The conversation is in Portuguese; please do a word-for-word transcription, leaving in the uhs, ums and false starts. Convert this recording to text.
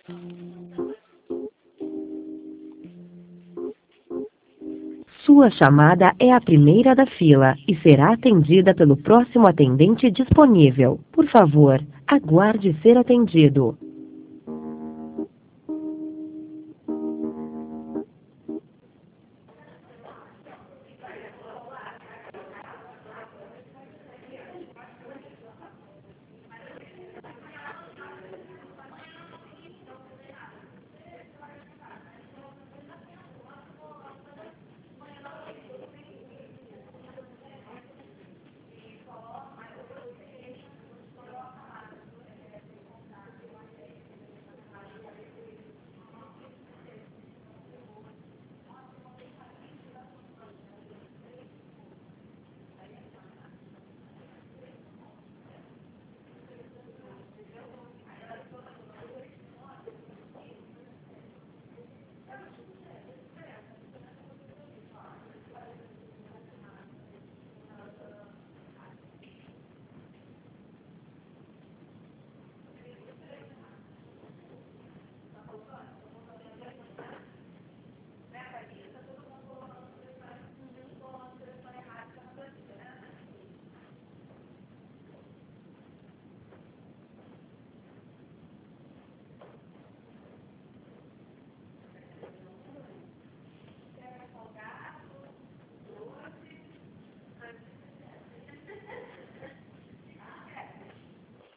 Sua chamada é a primeira da fila e será atendida pelo próximo atendente disponível. Por favor, aguarde ser atendido.